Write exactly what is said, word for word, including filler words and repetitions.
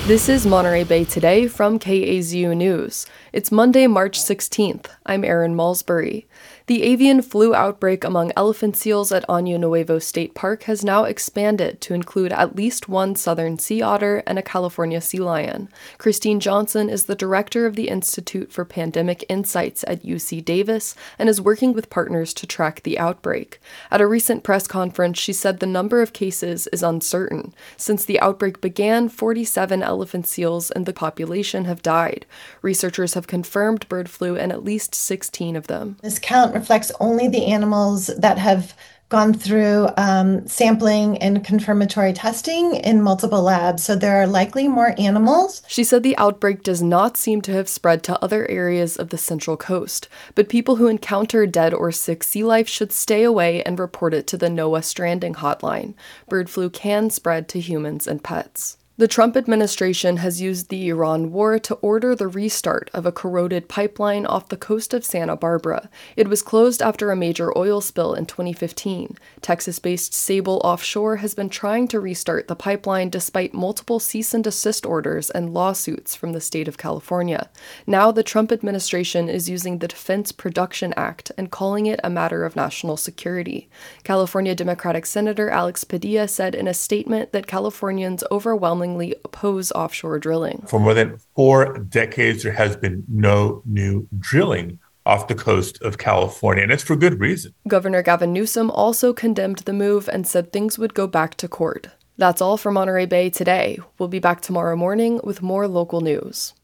This is Monterey Bay Today from K A Z U News. It's Monday, March sixteenth. I'm Erin Malsbury. The avian flu outbreak among elephant seals at Año Nuevo State Park has now expanded to include at least one southern sea otter and a California sea lion. Christine Johnson is the director of the Institute for Pandemic Insights at U C Davis and is working with partners to track the outbreak. At a recent press conference, she said the number of cases is uncertain. Since the outbreak began, forty-seven elephant seals in the population have died. Researchers have confirmed bird flu in at least sixteen of them. This count reflects only the animals that have gone through um, sampling and confirmatory testing in multiple labs, so there are likely more animals. She said the outbreak does not seem to have spread to other areas of the Central Coast, but people who encounter dead or sick sea life should stay away and report it to the NOAA Stranding Hotline. Bird flu can spread to humans and pets. The Trump administration has used the Iran war to order the restart of a corroded pipeline off the coast of Santa Barbara. It was closed after a major oil spill in twenty fifteen. Texas-based Sable Offshore has been trying to restart the pipeline despite multiple cease and desist orders and lawsuits from the state of California. Now the Trump administration is using the Defense Production Act and calling it a matter of national security. California Democratic Senator Alex Padilla said in a statement that Californians overwhelmingly oppose offshore drilling. For more than four decades, there has been no new drilling off the coast of California, and it's for good reason. Governor Gavin Newsom also condemned the move and said things would go back to court. That's all for Monterey Bay Today. We'll be back tomorrow morning with more local news.